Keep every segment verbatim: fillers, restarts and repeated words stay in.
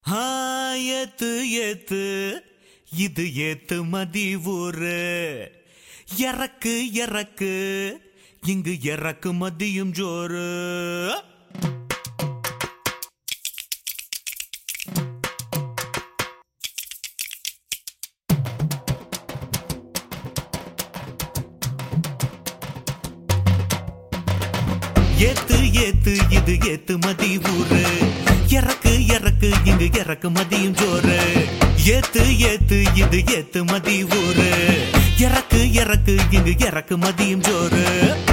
ஆ, ஏத்து ஏத்து இது ஏத்து மதி ஊரு. இறக்கு இறக்கு இங்கு இறக்கு மதியும் ஜோறு. ஏத்து ஏத்து இது ஏத்து மதி ஊரு. இறக்கு இறக்கு இங்கு இறக்கு மதியும் ஜோறு. ஏத்து ஏத்து இது ஏத்து மதி ஊரு. இறக்கு இறக்கு இங்கு இறக்கு மதியும் ஜோறு.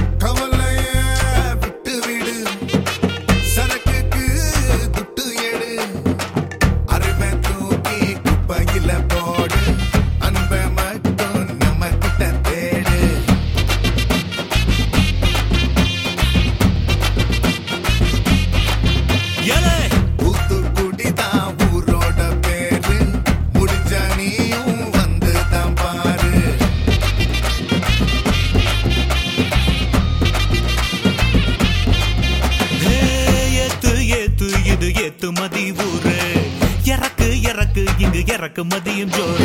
ஏத்து மதி ஊரு. இறக்கு இறக்கு இங்கு இறக்கு மதியும் ஜோறு.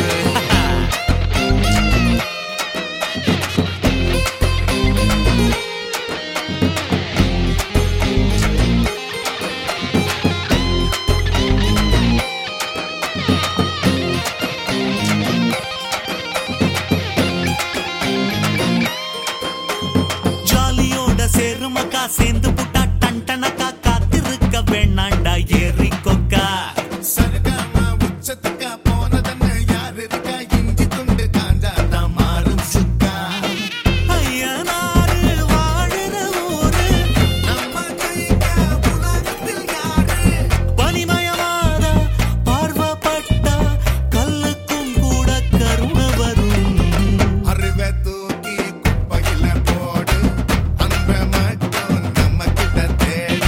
ஜாலியோட சேருமக்கா சேர்ந்து புட்டா டண்டனக்கா காத்திருக்க வேணாண்டா ஏறி கொக்கா. சரகாமா உச்சத்துக்கா போனதன்னு யாரு இருக்கா இஞ்சி துண்டு காஞ்சாதா மாறும் சுக்கா. ஐயனாரு வாழுற ஊரு நம்ம கைக்கா உலகத்தில் யாரு. பனிமயமாத பார்வப்பட்டா கல்லுக்கும் கூட கருணை வரும். அறிவை தூக்கி குப்பையில போடு அன்பை மட்டும் நம்ம கிட்ட தேடு.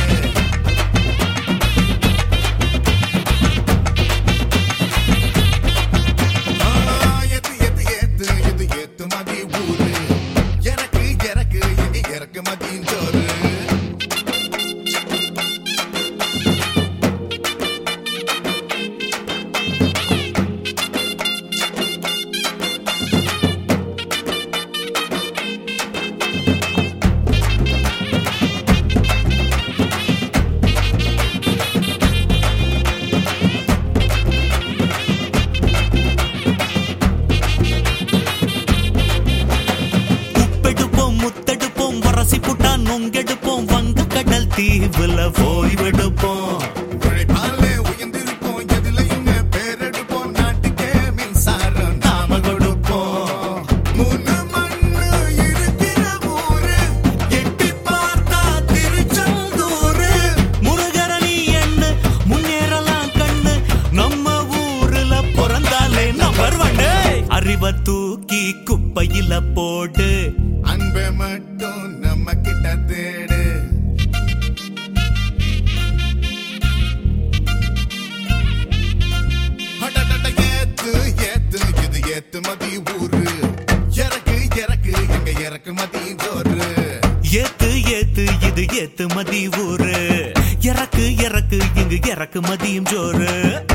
நொங்கெடுப்போம் வங்க கடல் தீவுல போய்வெடுப்போம். உயர்ந்திருப்போம் எதுலையுமே பேரெடுப்போம். நாட்டுக்கே மின்சாரம் நாம கொடுப்போம். மூணு மண்ணு இருக்கிற ஊரு எட்டி பார்த்தா திருச்செந்தூரு. முருகரணி எண்ணு முன்னேறலாம் கண்ணு நம்ம ஊருல பிறந்தாலே நம்பர் ஒன்னு. அறிவை தூக்கி குப்பையில போடு அன்பை மட்டும் நம்ம கிட்ட தேடு. ஏத்து ஏத்து இது ஏத்து மதி ஊரு. இறக்கு இறக்கு எங்க இறக்கு மதி ஜோறு. ஏத்து ஏத்து இது ஏத்து மதி ஊரு. இறக்கு இறக்கு இங்கு இறக்கு மதியும் ஜோறு.